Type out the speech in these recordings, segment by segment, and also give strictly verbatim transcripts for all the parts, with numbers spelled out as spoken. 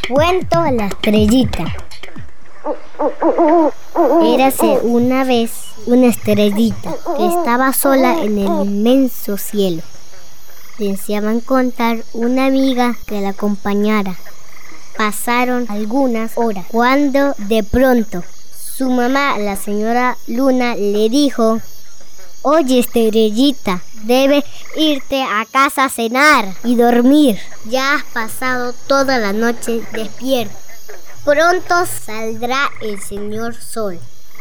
Cuento la estrellita. Érase una vez una estrellita que estaba sola en el inmenso cielo. Deseaba encontrar una amiga que la acompañara. Pasaron algunas horas cuando de pronto su mamá, la señora Luna, le dijo: «Oye, estrellita, debes irte a casa a cenar y dormir. Ya has pasado toda la noche despierta. Pronto saldrá el señor Sol».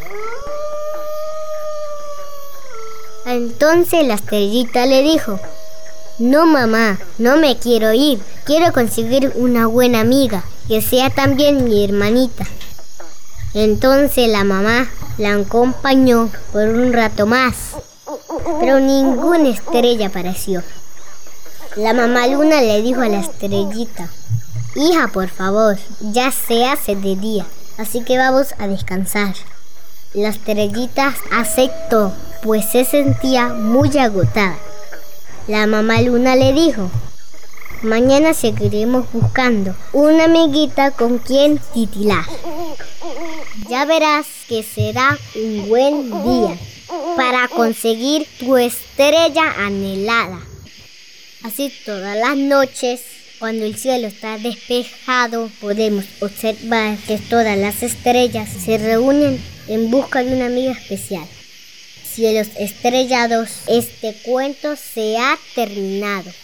Entonces la estrellita le dijo: «No, mamá, no me quiero ir. Quiero conseguir una buena amiga, que sea también mi hermanita». Entonces la mamá la acompañó por un rato más, pero ninguna estrella apareció. La mamá Luna le dijo a la estrellita: «Hija, por favor, ya se hace de día, así que vamos a descansar». La estrellita aceptó, pues se sentía muy agotada. La mamá Luna le dijo: «Mañana seguiremos buscando una amiguita con quien titilar. Ya verás que será un buen día para conseguir tu estrella anhelada». Así todas las noches, cuando el cielo está despejado, podemos observar que todas las estrellas se reúnen en busca de una amiga especial. Cielos estrellados, este cuento se ha terminado.